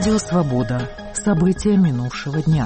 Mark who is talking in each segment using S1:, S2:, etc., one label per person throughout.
S1: Радио «Свобода». События минувшего дня.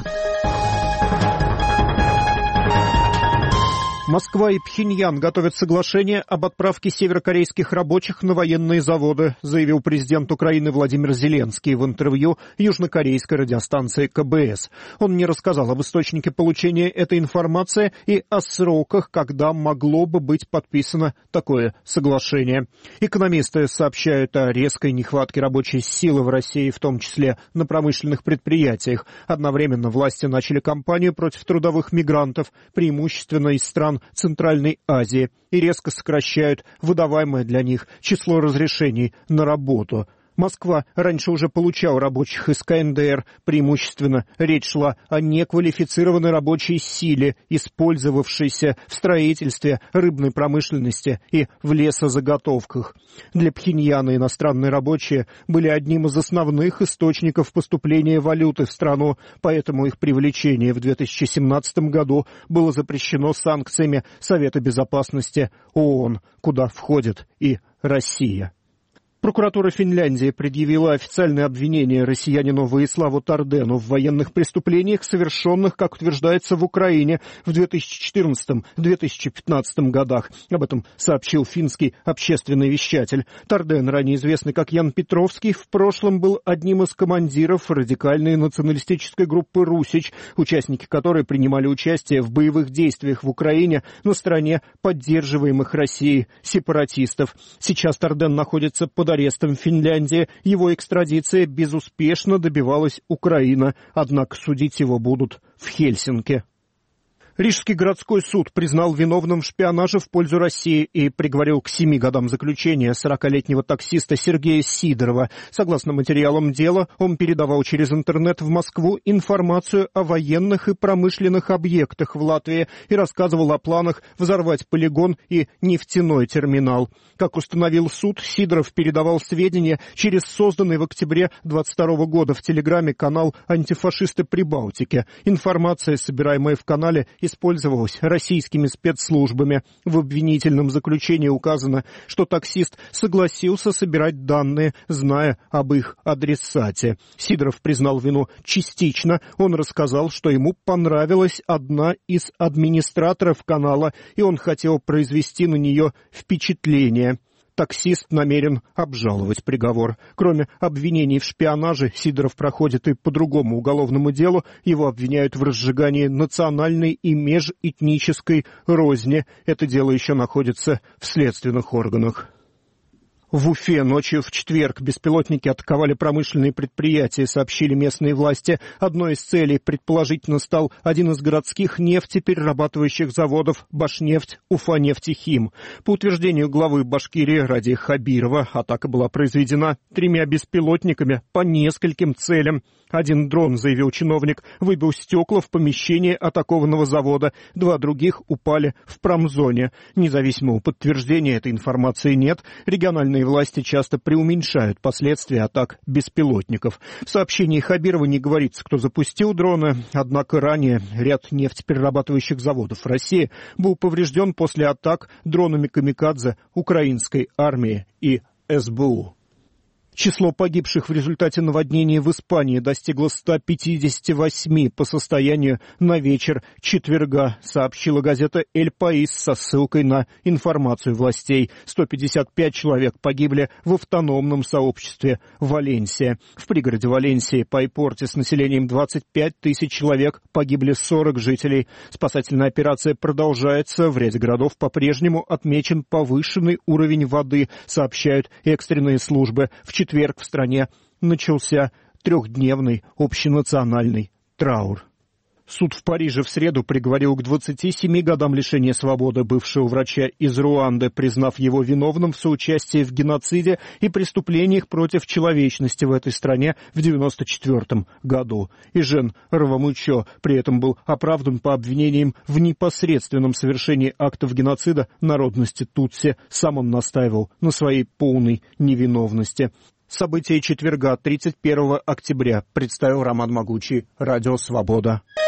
S2: Москва и Пхеньян готовят соглашение об отправке северокорейских рабочих на военные заводы, заявил президент Украины Владимир Зеленский в интервью южнокорейской радиостанции КБС. Он не рассказал об источнике получения этой информации и о сроках, когда могло бы быть подписано такое соглашение. Экономисты сообщают о резкой нехватке рабочей силы в России, в том числе на промышленных предприятиях. Одновременно власти начали кампанию против трудовых мигрантов, преимущественно из стран Центральной Азии, и резко сокращают выдаваемое для них число разрешений на работу. Москва раньше уже получала рабочих из КНДР, преимущественно речь шла о неквалифицированной рабочей силе, использовавшейся в строительстве, рыбной промышленности и в лесозаготовках. Для Пхеньяна иностранные рабочие были одним из основных источников поступления валюты в страну, поэтому их привлечение в 2017 году было запрещено санкциями Совета Безопасности ООН, куда входит и Россия. Прокуратура Финляндии предъявила официальное обвинение россиянину Ваиславу Тардену в военных преступлениях, совершенных, как утверждается, в Украине в 2014-2015 годах. Об этом сообщил финский общественный вещатель. Тарден, ранее известный как Ян Петровский, в прошлом был одним из командиров радикальной националистической группы «Русич», участники которой принимали участие в боевых действиях в Украине на стороне поддерживаемых Россией сепаратистов. Сейчас Тарден находится под арестом в Финляндии. Его экстрадиция безуспешно добивалась Украина, однако судить его будут в Хельсинки. Рижский городской суд признал виновным в шпионаже в пользу России и приговорил к 7 годам заключения 40-летнего таксиста Сергея Сидорова. Согласно материалам дела, он передавал через интернет в Москву информацию о военных и промышленных объектах в Латвии и рассказывал о планах взорвать полигон и нефтяной терминал. Как установил суд, Сидоров передавал сведения через созданный в октябре 22 года в Телеграме канал «Антифашисты Прибалтики». Информация, собираемая в канале, использовалась российскими спецслужбами. В обвинительном заключении указано, что таксист согласился собирать данные, зная об их адресате. Сидоров признал вину частично. Он рассказал, что ему понравилась одна из администраторов канала, и он хотел произвести на нее впечатление. Таксист намерен обжаловать приговор. Кроме обвинений в шпионаже, Сидоров проходит и по другому уголовному делу. Его обвиняют в разжигании национальной и межэтнической розни. Это дело еще находится в следственных органах. В Уфе ночью в четверг беспилотники атаковали промышленные предприятия, сообщили местные власти. Одной из целей, предположительно, стал один из городских нефтеперерабатывающих заводов «Башнефть», «Уфанефтехим». По утверждению главы Башкирии Ради Хабирова, атака была произведена 3 беспилотниками по нескольким целям. Один дрон, заявил чиновник, выбил стекла в помещении атакованного завода. 2 других упали в промзоне. Независимого подтверждения этой информации нет. Региональные власти часто преуменьшают последствия атак беспилотников. В сообщении Хабирова не говорится, кто запустил дроны, однако ранее ряд нефтеперерабатывающих заводов России был поврежден после атак дронами камикадзе украинской армии и СБУ. Число погибших в результате наводнения в Испании достигло 158 по состоянию на вечер четверга, сообщила газета «Эль Паис» со ссылкой на информацию властей. 155 человек погибли в автономном сообществе Валенсия. В пригороде Валенсии Пайпорте с населением 25 тысяч человек погибли 40 жителей. Спасательная операция продолжается. В ряде городов по-прежнему отмечен повышенный уровень воды, сообщают экстренные службы. В четверг в стране начался 3-дневный общенациональный траур. Суд в Париже в среду приговорил к 27 годам лишения свободы бывшего врача из Руанды, признав его виновным в соучастии в геноциде и преступлениях против человечности в этой стране в 1994 году. Ижен Равамучо при этом был оправдан по обвинениям в непосредственном совершении актов геноцида народности Тутси. Сам он настаивал на своей полной невиновности. События четверга, 31 октября, представил Роман Могучий, Радио «Свобода».